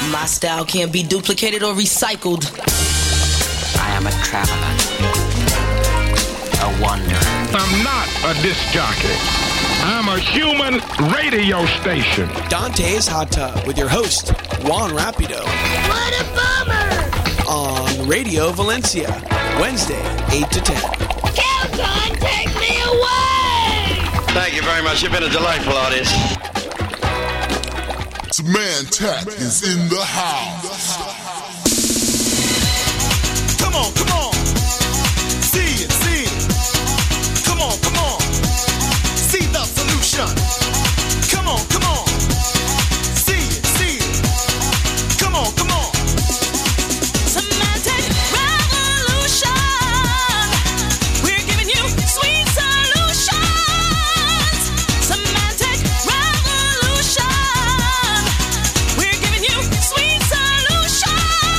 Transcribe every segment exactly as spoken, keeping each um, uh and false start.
My style can't be duplicated or recycled. I am a traveler, a wanderer. I'm not a disc jockey. I'm a human radio station. Dante's Hot Tub with your host, Juan Rapido. What a bummer! On Radio Valencia, Wednesday, eight to ten. Kelton, take me away! Thank you very much. You've been a delightful audience. Symantec is in the house. Come on, come on. See it, see it. Come on, come on. See the solution. Come on, come on. See it, see it. Come on, come on. Symantec revolution. We're giving you sweet solutions. Symantec revolution. We're giving you sweet solutions.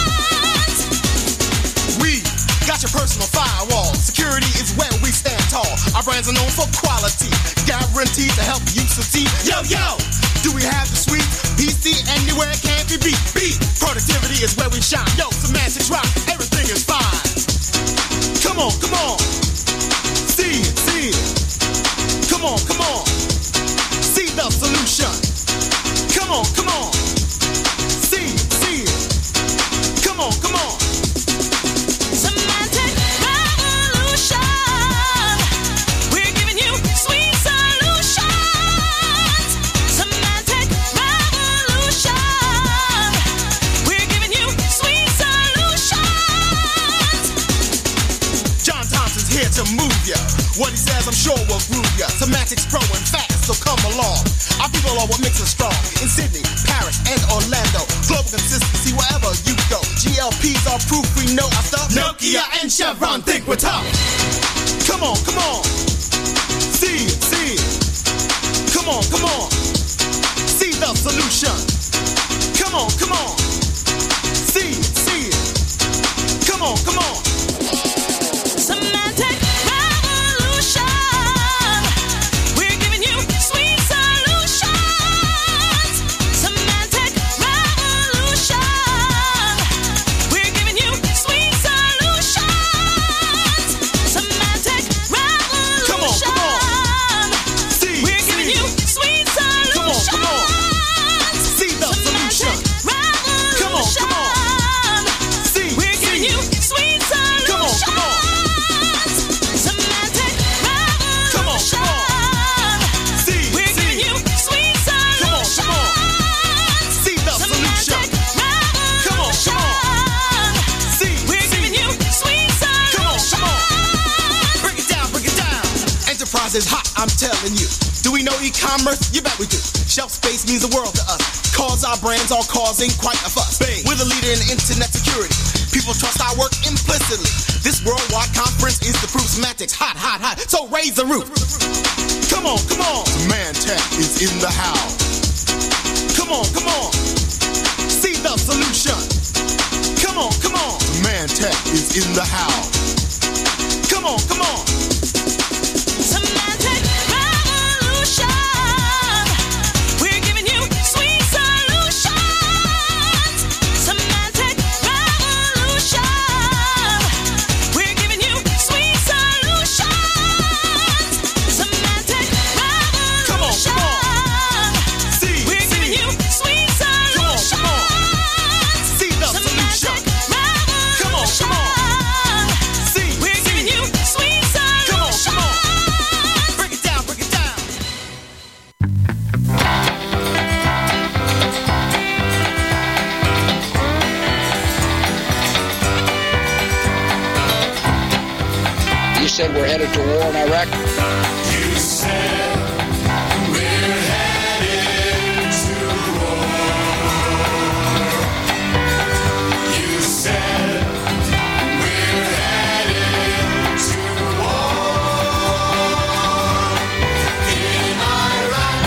We got your personal firewall. Security is where we stand tall. Our brands are known for quality, guaranteed to help you succeed. Yo, yo, do we have the sweet P C anywhere it can't be beat? Beat productivity is where we shine. Yo, semantics rock, everything is fine. Come on, come on, see it, see it. Come on, come on, see the solution. Come on, come on, see it, see it. Come on, come on. Symantec revolution. We're giving you sweet solutions. Symantec revolution. We're giving you sweet solutions. John Thompson's here to move ya. What he says, I'm sure will groove ya. Semantics growing fast, so come along. Our people are what makes us strong. In Sydney, Paris, and Orlando. Global consistency wherever you go. G L Ps are proof we know our stuff. Nokia and Chevron think we're tough. Come on, come on. See it, see it. Come on, come on. See the solution. Come on, come on. See it, see it. Come on, come on. Symantec revolution. We're giving you sweet solutions. Symantec revolution. We're giving you sweet solutions. Symantec revolution. Come on, come on. See, We're giving see. you sweet Come on, solutions. come on. See the solution. Symantec Come on, come on. revolution. See, We're giving see. you sweet solutions. Come on, come on. Symantec Come on, come on. revolution. See, We're see. giving you sweet Come on, solutions. come on. See the solution. Come on, come on. See, We're see. giving you sweet Come on, solutions. come on. Break it down, break it down. Enterprise is hot, I'm telling you. Do we know e-commerce? You bet we do. Shelf space means the world to us. Cause our brands are causing quite a fuss. We're the leader in internet security. People trust our work implicitly. This worldwide conference is the proof. Semantics hot, hot, hot. So raise the roof. Come on, come on. Symantec is in the house. Come on, come on. See the solution. Come on, come on. Symantec is in the house. Come on, come on. Symantec revolution. We're giving you sweet solutions. Symantec revolution. We're giving you sweet solutions. Symantec revolution. Come on, come on. See, We're see. giving you sweet Come on, solutions. come on. See the solution. Symantec Come on, come on. revolution. See, We're see. giving you sweet Come on, solutions. come on. Break it down, break it down. You said we're headed to war in Iraq? You said we're headed to war. You said we're headed to war in Iraq.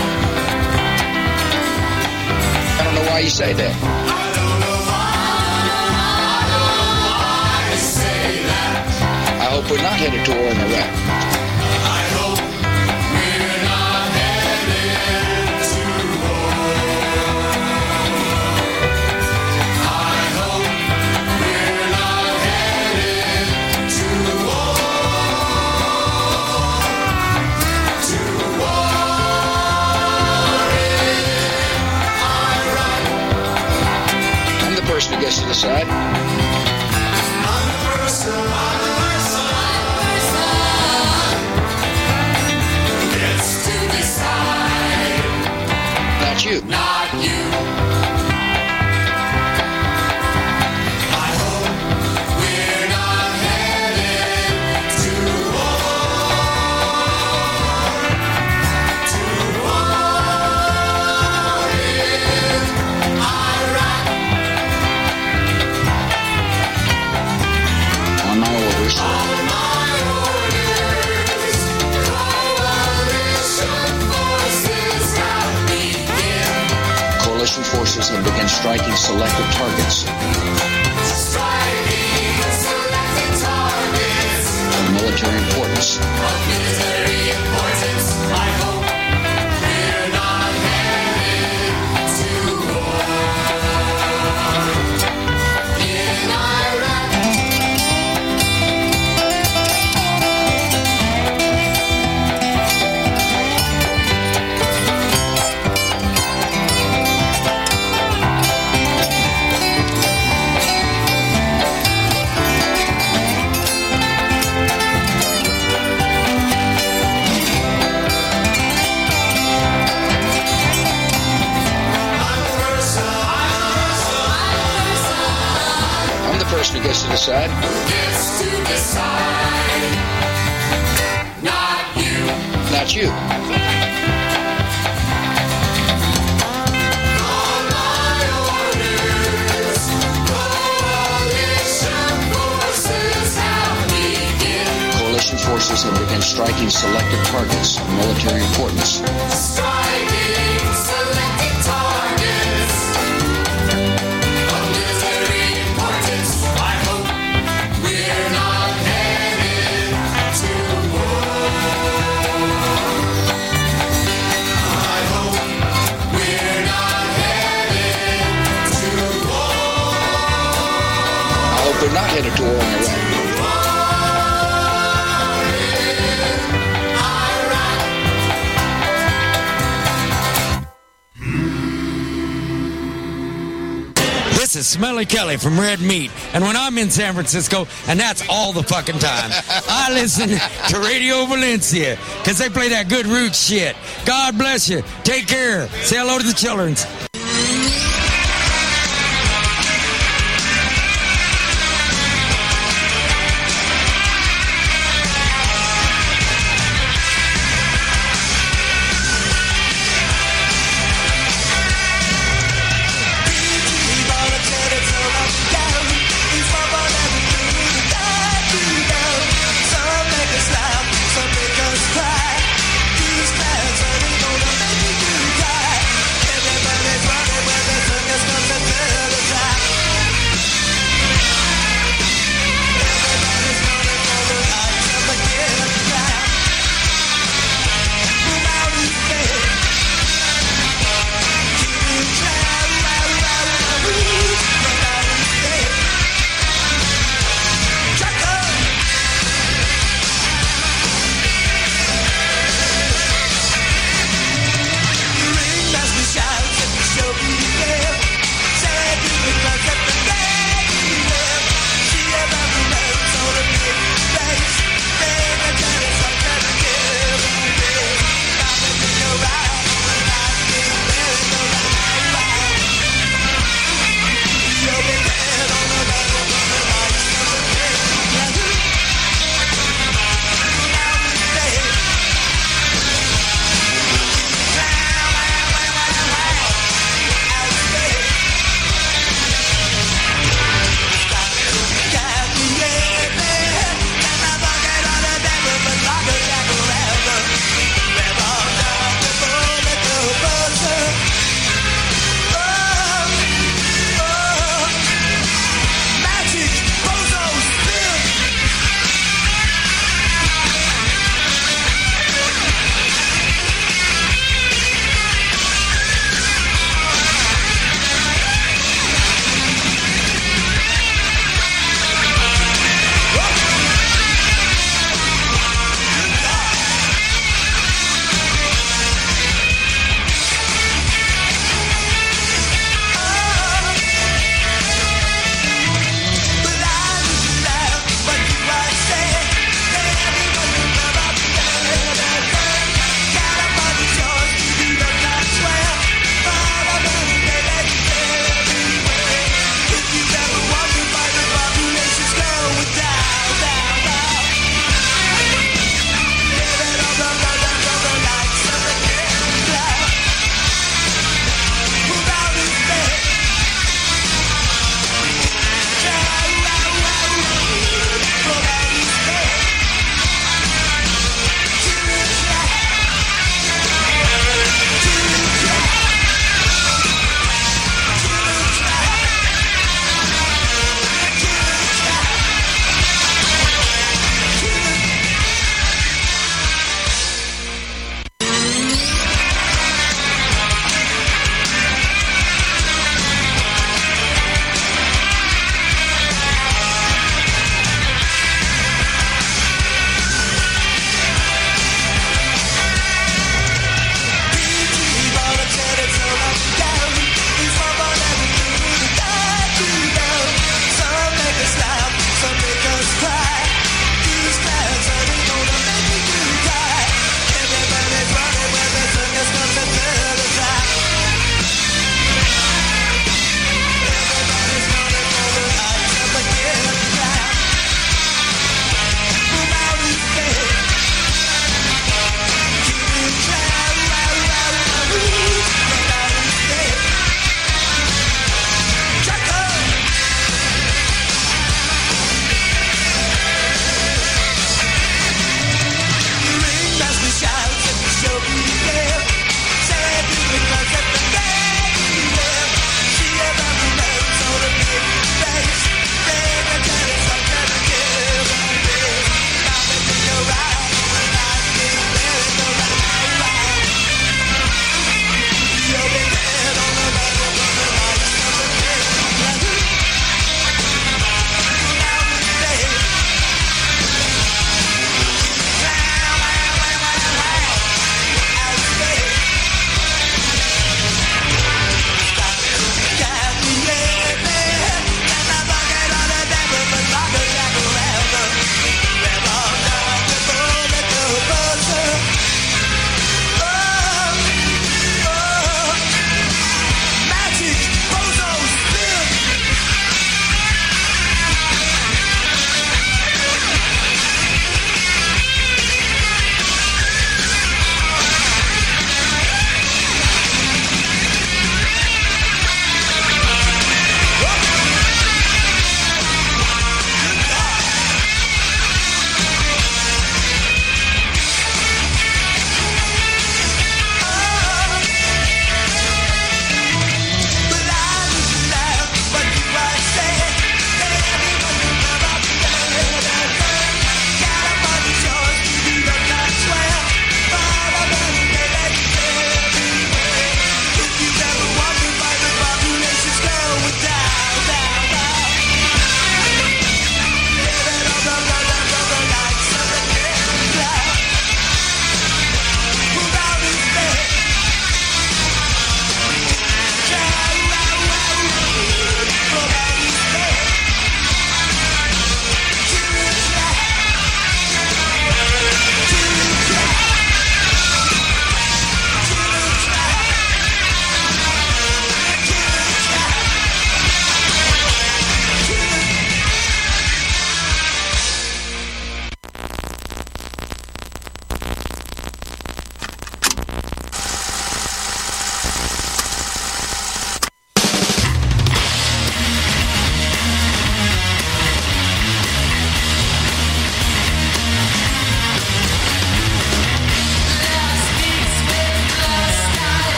I don't know why you say that. I don't know why. I don't know why I say that. I hope we're not headed to war in Iraq. I hope we're not headed to war. person who gets to decide. I'm the person, I'm the person, who gets to decide. Not you. Not you. I hope we're not headed to war. To war in Iraq. On my orders. On my orders, coalition forces have begun. Coalition forces have begun striking selected targets Striking selected targets of military importance. of military importance. I hope we're not headed to war in Iraq. I'm the person who gets to decide. Gets to decide. Not you. Not you. On my orders, coalition forces have begun. Coalition forces have begun striking selected targets of military importance. Striking selected targets of military importance. I hope we're not headed to war. I hope we're not headed to war. I hope they're not headed to war in Iraq. This is Smelly Kelly from Red Meat, and when I'm in San Francisco, and that's all the fucking time, I listen to Radio Valencia, because they play that good root shit. God bless you. Take care. Say hello to the children. Everybody's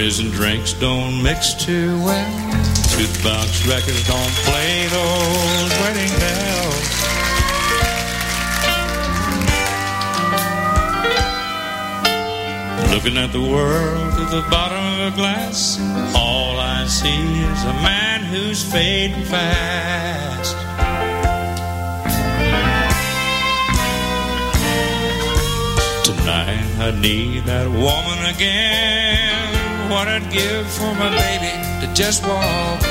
Memories and drinks don't mix too well. Jukebox records don't play those wedding bells. Looking at the world through the bottom of a glass, all I see is a man who's fading fast. Tonight I need that woman again. What I'd give for my baby to just walk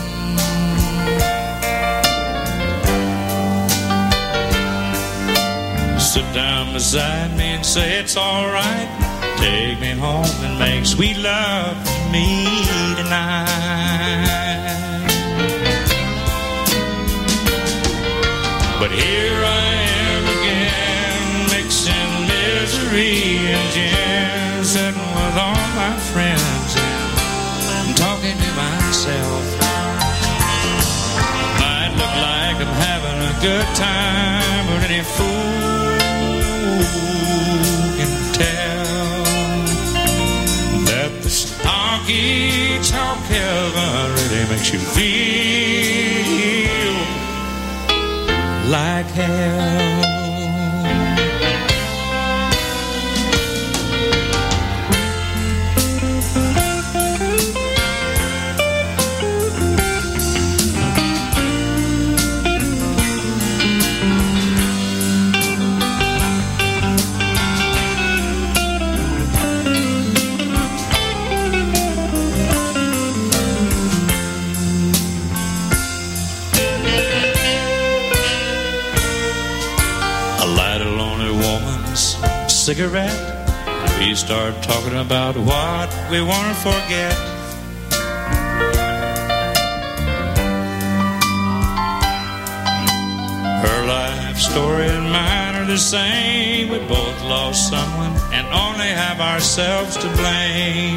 in. Sit down beside me and say it's all right. Take me home and make sweet love to me tonight. But here I am again, mixing misery and gin, sitting with all my friends and talking to myself. Might look like I'm having a good time, but any fool can tell that this honky-tonk heaven really makes you feel like hell. Cigarette, we start talking about what we want to forget. Her life story and mine are the same. We both lost someone and only have ourselves to blame.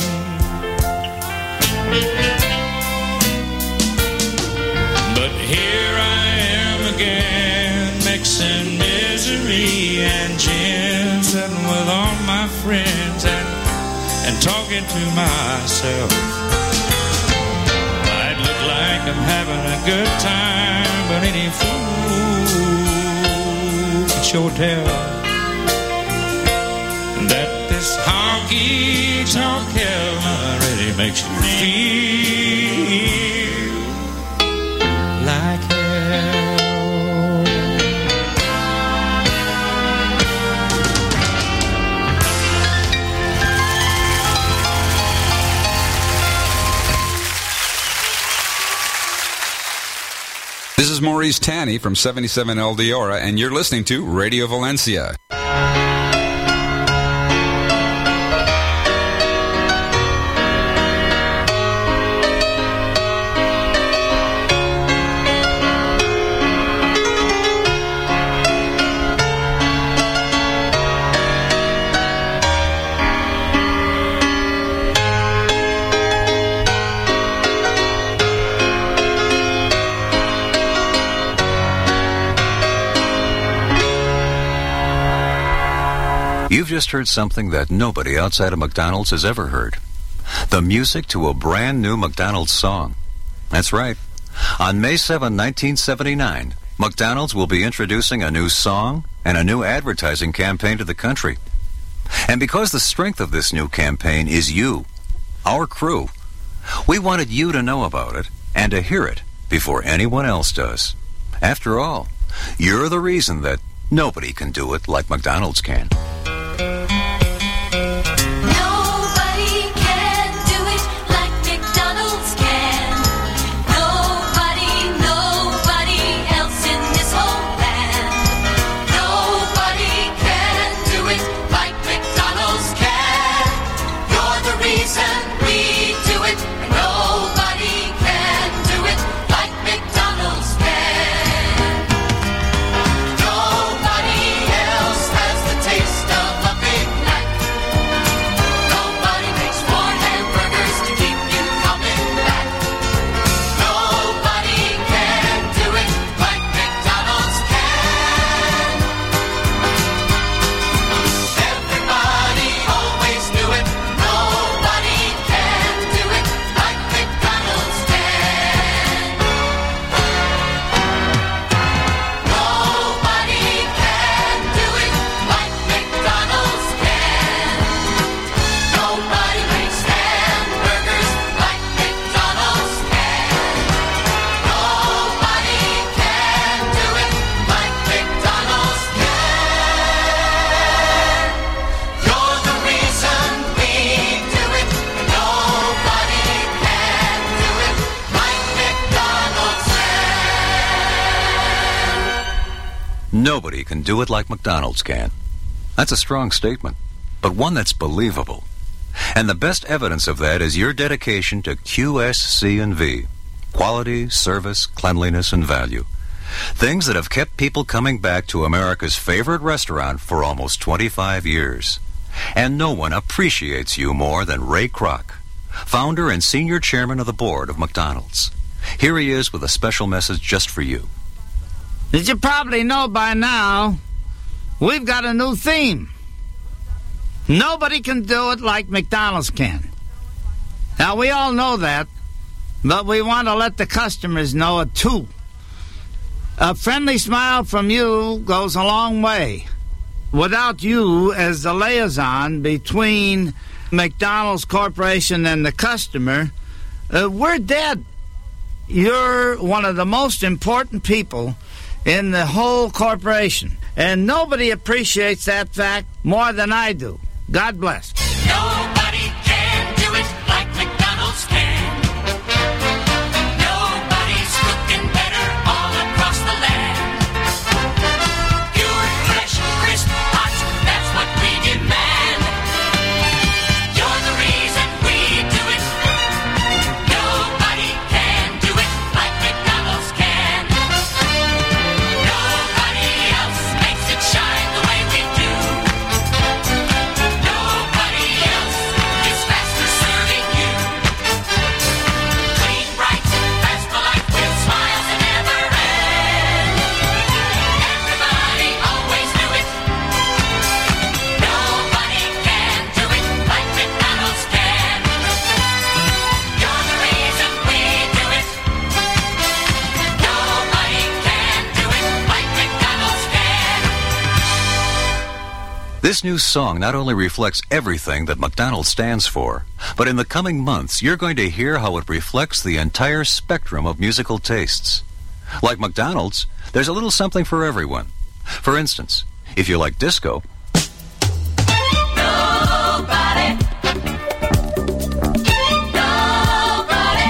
But here I am again, mixing misery and gin, sitting with all my friends and, and talking to myself. Might look like I'm having a good time, but any fool can sure tell that this honky-tonk heaven really makes you feel like hell. This is Maurice Tanny from seventy-seven El Diora, and you're listening to Radio Valencia. You've just heard something that nobody outside of McDonald's has ever heard. The music to a brand new McDonald's song. That's right. On May seventh, nineteen seventy-nine, McDonald's will be introducing a new song and a new advertising campaign to the country. And because the strength of this new campaign is you, our crew, we wanted you to know about it and to hear it before anyone else does. After all, you're the reason that nobody can do it like McDonald's can. Nobody else has the taste Nobody can do it like McDonald's can. That's a strong statement, but one that's believable. And the best evidence of that is your dedication to Q S C and V. Quality, service, cleanliness, and value. Things that have kept people coming back to America's favorite restaurant for almost twenty-five years. And no one appreciates you more than Ray Kroc, founder and senior chairman of the board of McDonald's. Here he is with a special message just for you. As you probably know by now, we've got a new theme. Nobody can do it like McDonald's can. Now, we all know that, but we want to let the customers know it too. A friendly smile from you goes a long way. Without you as the liaison between McDonald's Corporation and the customer, uh, we're dead. You're one of the most important people in the whole corporation, and nobody appreciates that fact more than I do. God bless. Nobody can do it like McDonald's can. Nobody's cooking better all across the land. Pure, fresh, crisp, hot, that's what we demand. You're the reason we do it. Nobody can do it like McDonald's can. Nobody else makes it shine the way we do. Nobody else is faster serving you. Clean, bright, fast, polite, with smiles that never end. Everybody always knew it. Nobody can do it like McDonald's can. You're the reason we do it. Nobody can do it like McDonald's can. This new song not only reflects everything that McDonald's stands for, but in the coming months, you're going to hear how it reflects the entire spectrum of musical tastes. Like McDonald's, there's a little something for everyone. For instance, if you like disco, Nobody. Nobody.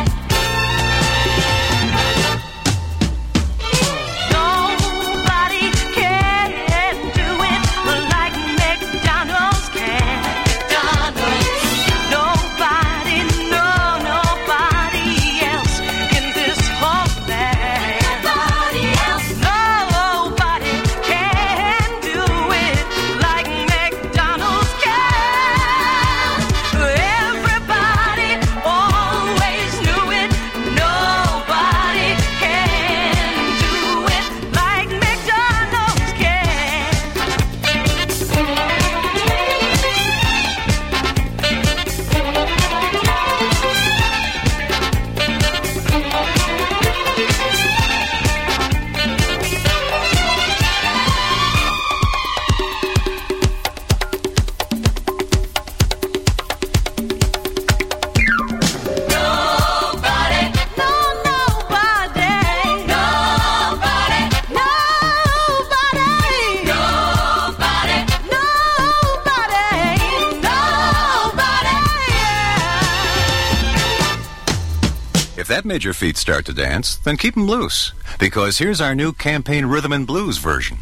Nobody can do it like McDonald's can. McDonald's. Nobody, no, nobody else in this whole land. Nobody else. Nobody can do it like McDonald's can. Everybody always knew it. Nobody can do it like McDonald's can. Nobody. No, nobody. Nobody. Nobody. Nobody. Nobody. if that made your feet start to dance, then keep them loose, because here's our new campaign rhythm and blues version.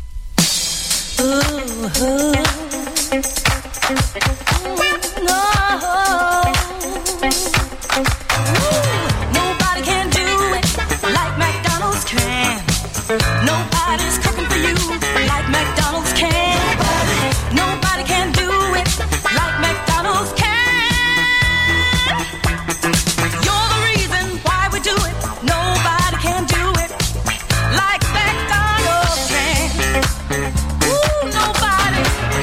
Nobody can do it like McDonald's can. Nobody's cooking for you like McDonald's can. Nobody can do it like McDonald's can. You're the reason why we do it. Nobody can do it like McDonald's can. Ooh, nobody.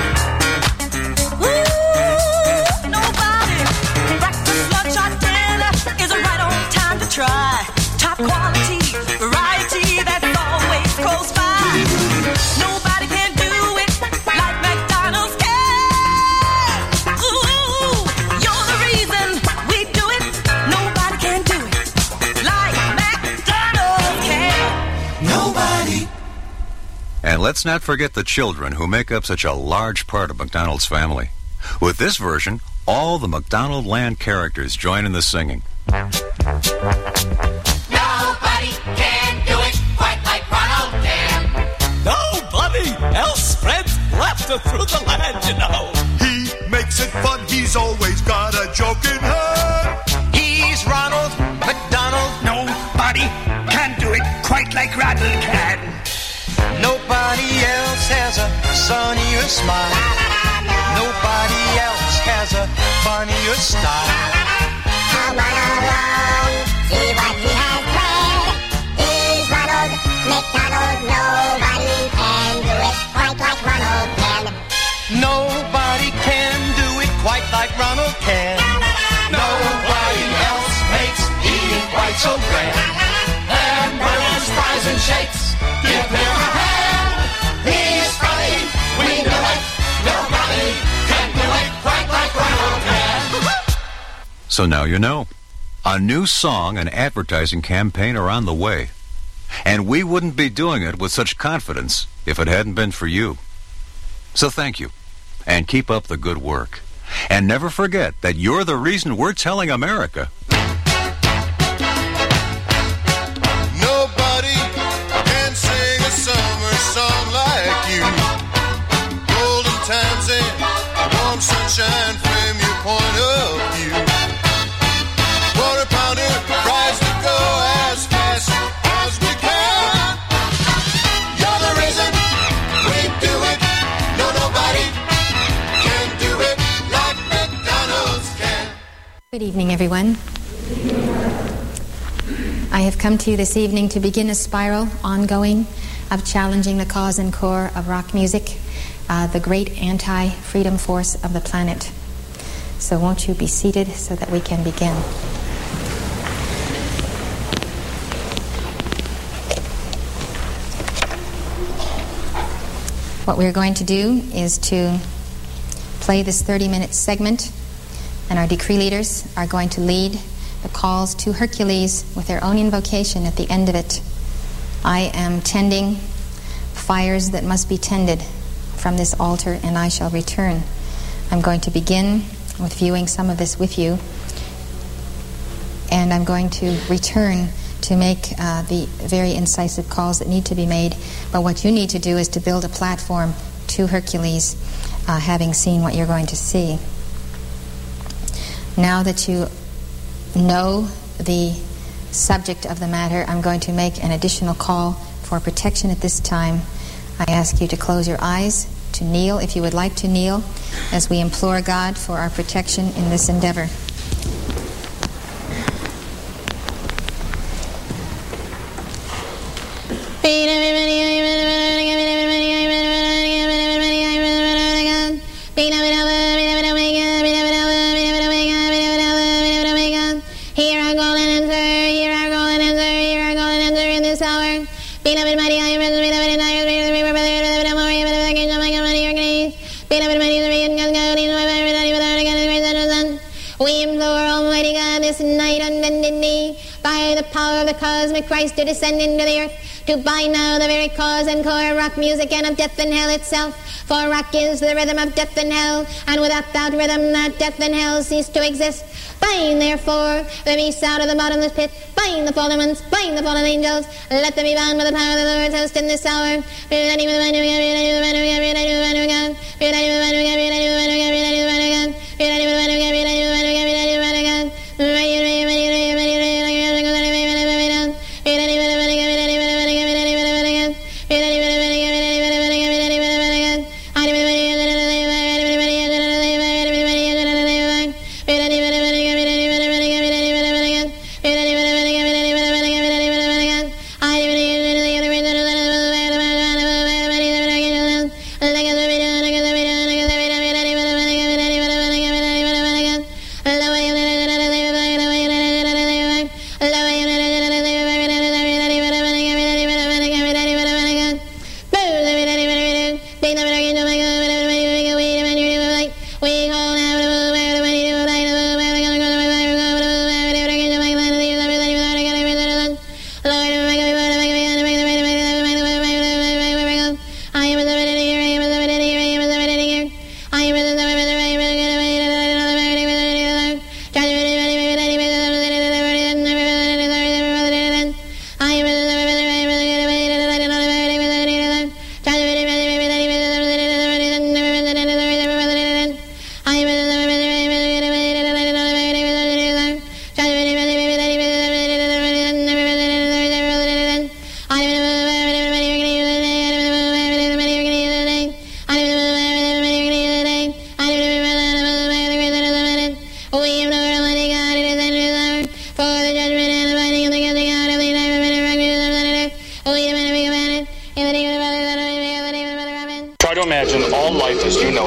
Ooh, nobody. Breakfast, lunch, or dinner is right on time to try. Top quality, variety that's always close by. Nobody can do it like McDonald's can. Ooh, you're the reason we do it. Nobody can do it like McDonald's can. Nobody. And let's not forget the children who make up such a large part of McDonald's family. With this version, all the McDonald Land characters join in the singing. Nobody can do it quite like Ronald can. Nobody. laughter through the land, you know. He makes it fun, he's always got a joke in hand. He's Ronald McDonald. Nobody can do it quite like Ronald can. Nobody else has a sunnier smile. Nobody else has a funnier style. Come on along, see what he has planned. He's Ronald McDonald. Nobody can do it quite like Ronald can. Nobody can do it quite like Ronald can. Nobody else makes eating quite so grand. Hamburgers, fries, and shakes, give him a hand. He's funny, we know it. Nobody can do it quite like Ronald can. So now you know. A new song and advertising campaign are on the way. And we wouldn't be doing it with such confidence if it hadn't been for you. So thank you. And keep up the good work. And never forget that you're the reason we're telling America. Nobody can sing a summer song like you. Golden times and warm sunshine frame your point of view. Quarter pounder, fries to go as fast as we can. You're the reason we do it. No, nobody can do it like McDonald's can. Good evening, everyone. I have come to you this evening to begin a spiral ongoing of challenging the cause and core of rock music, uh, the great anti-freedom force of the planet. So won't you be seated so that we can begin. What we're going to do is to play this thirty-minute segment, and our decree leaders are going to lead the calls to Hercules with their own invocation at the end of it. I am tending fires that must be tended from this altar, and I shall return. I'm going to begin with viewing some of this with you, and I'm going to return to make uh, the very incisive calls that need to be made. But what you need to do is to build a platform to Hercules, uh, having seen what you're going to see. Now that you know the subject of the matter, I'm going to make an additional call for protection at this time. I ask you to close your eyes, to kneel if you would like to kneel, as we implore God for our protection in this endeavor. Cosmic Christ to descend into the earth, to bind now the very cause and core of rock music and of death and hell itself. For rock is the rhythm of death and hell, and without that rhythm that death and hell cease to exist. Bind therefore the beasts out of the bottomless pit, bind the fallen ones, bind the fallen angels, let them be bound by the power of the Lord's host in this hour.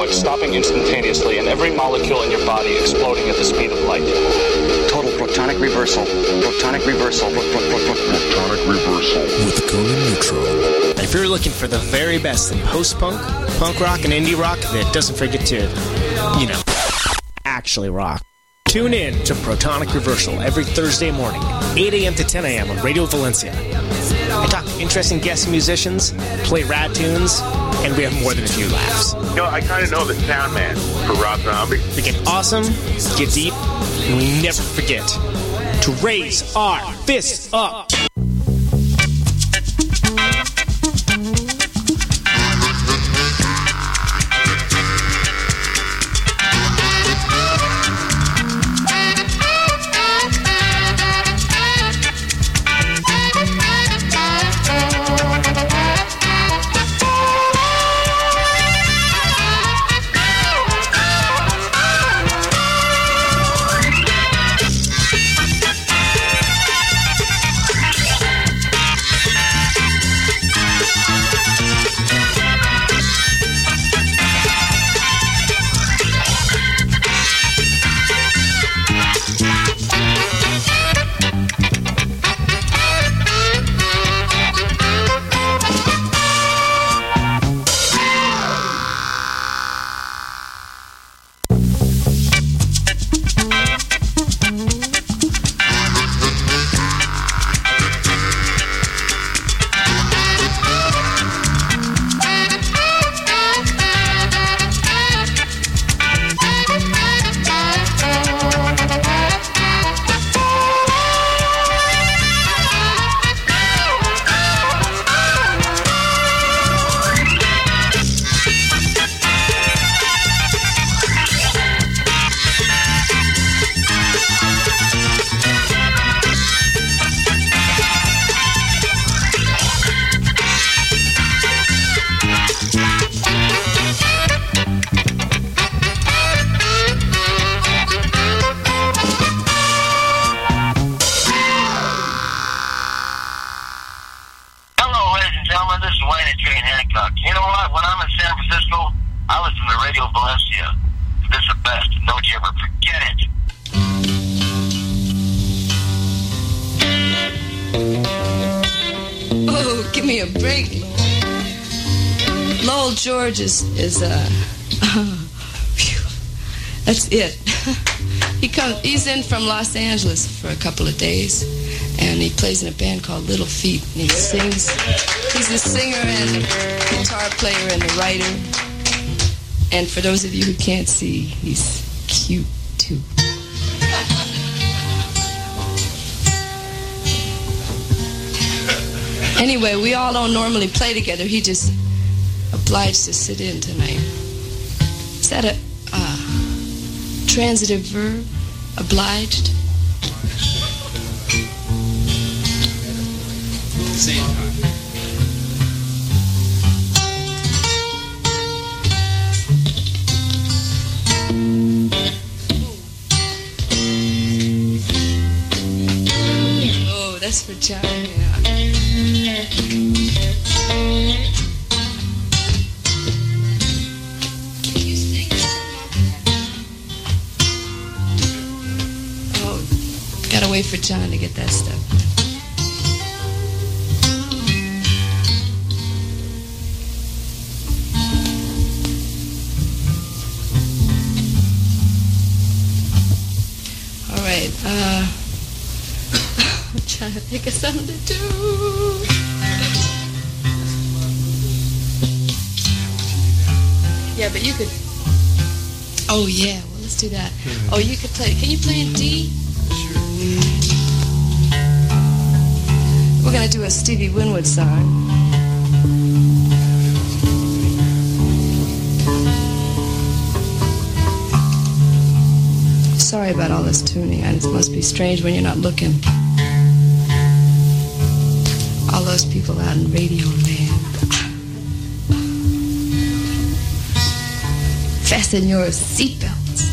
like stopping instantaneously and every molecule in your body exploding at the speed of light. Total protonic reversal. Protonic reversal. Pro- pro- pro- pro- protonic reversal. With the Conan Neutral. If you're looking for the very best in post-punk, punk rock, and indie rock that doesn't forget to, you know, actually rock, tune in to Protonic Reversal every Thursday morning, eight a.m. to ten a.m. on Radio Valencia. I talk to interesting guest musicians, play rad tunes, and we have more than a few laughs. You know, I kind of know the sound man for Rob Zombie. We get awesome, get deep, and we never forget to raise our fists up. George is, is uh, that's it. he comes, he's in from Los Angeles for a couple of days, and he plays in a band called Little Feat, and he sings. He's a singer and a guitar player and a writer. And for those of you who can't see, he's cute too. Anyway, we all don't normally play together. He just obliged to sit in tonight. Is that a uh, transitive verb? Obliged? Same time. Oh, that's for John, yeah. Gotta wait for John to get that stuff. All right. Uh, I'm trying to think of something to do. Yeah, but you could. Oh yeah. Well, let's do that. Oh, you could play. Can you play in D? We're going to do a Stevie Winwood song. Sorry about all this tuning. It must be strange when you're not looking. All those people out in radio land. Fasten your seatbelts.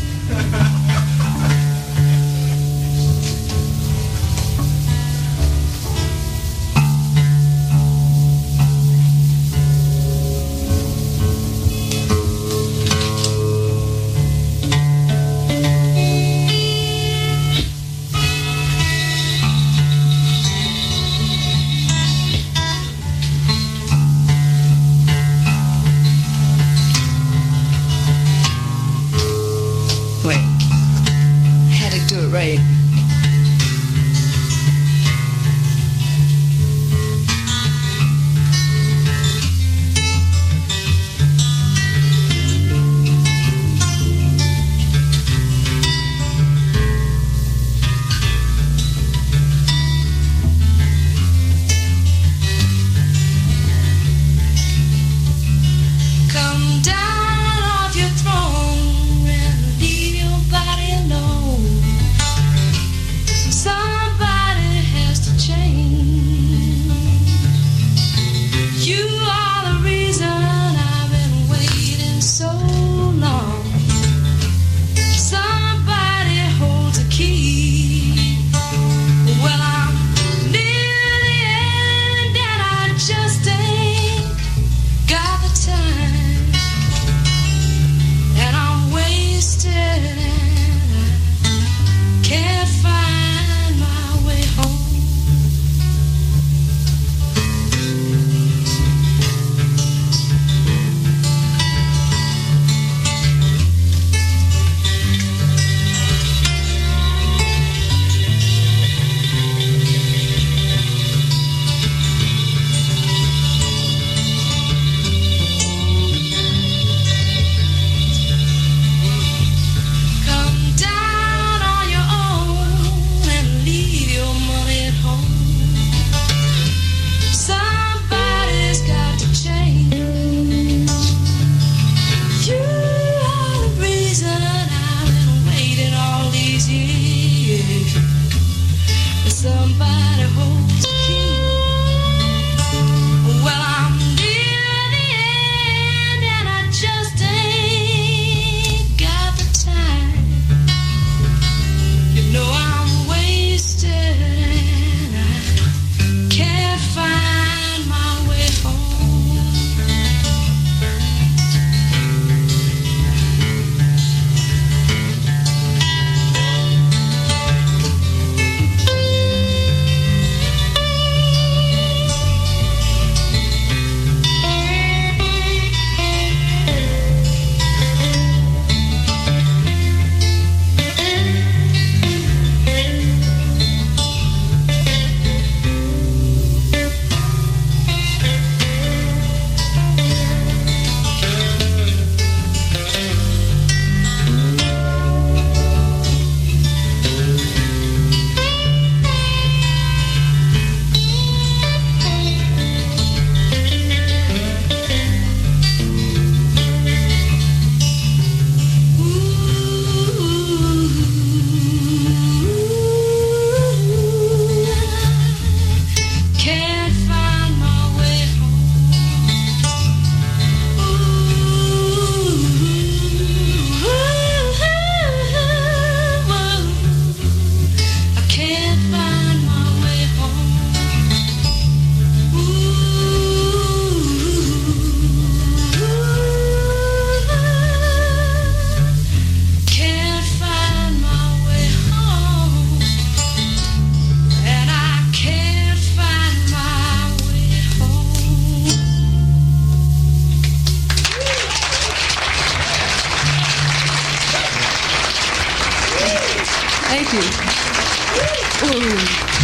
Thank you. Ooh.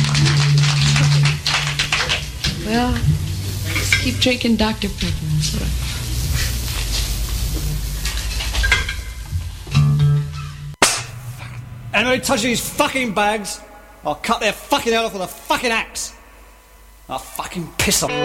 Well, just keep drinking Doctor Pepper. That's all right. Anybody touches these fucking bags, I'll cut their fucking head off with a fucking axe. I'll fucking piss off.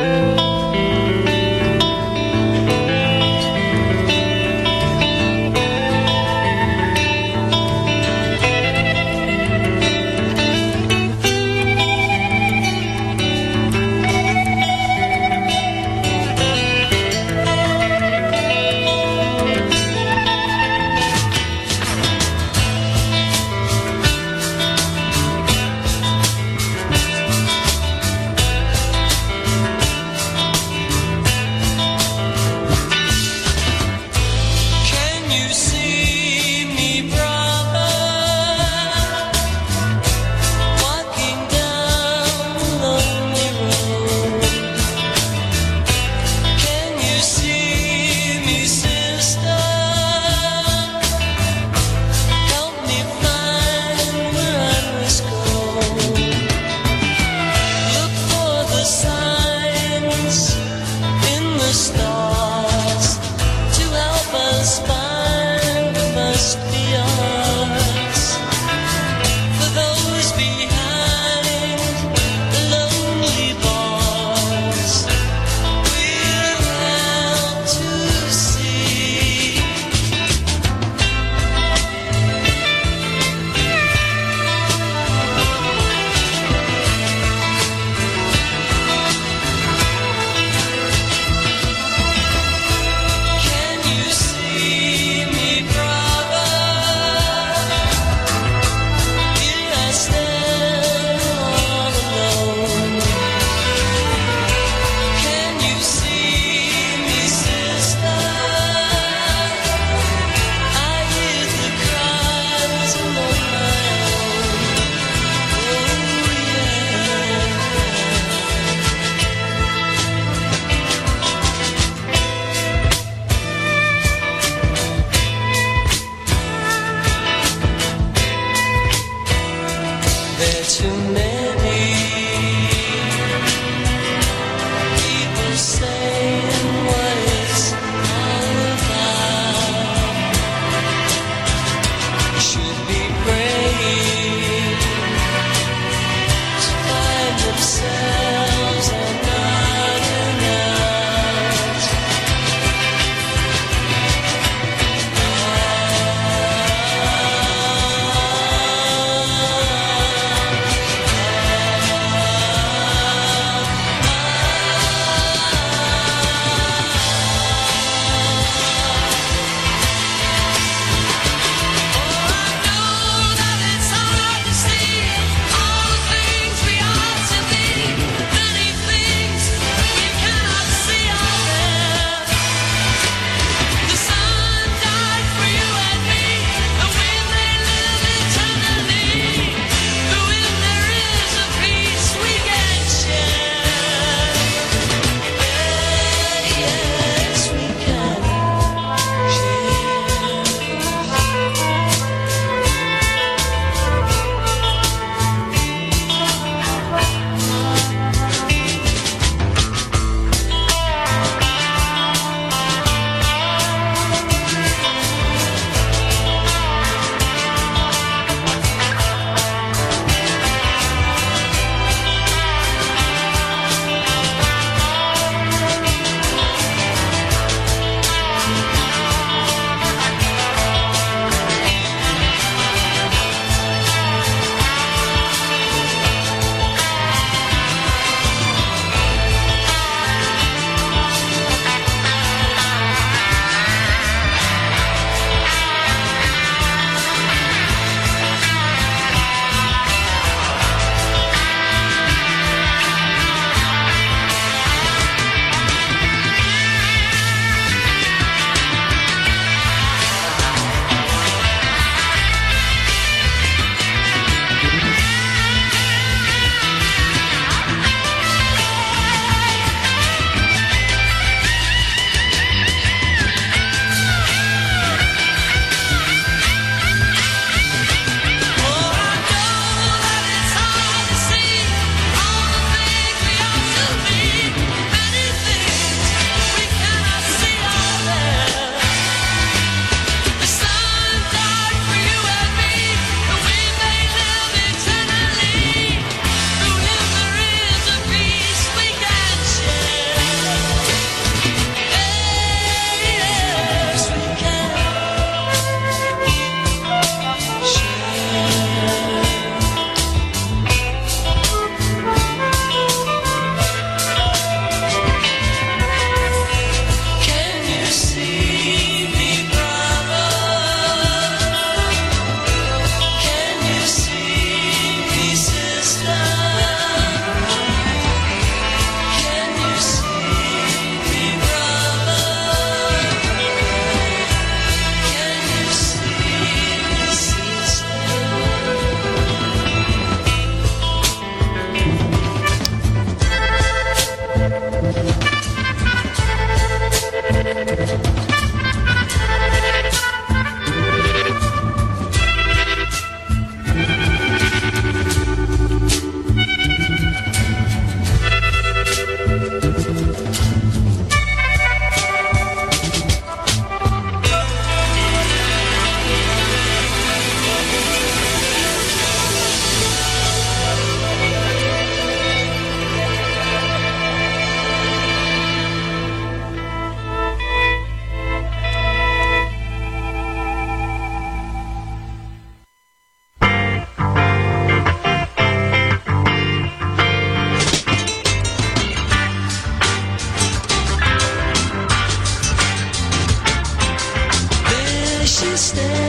stay.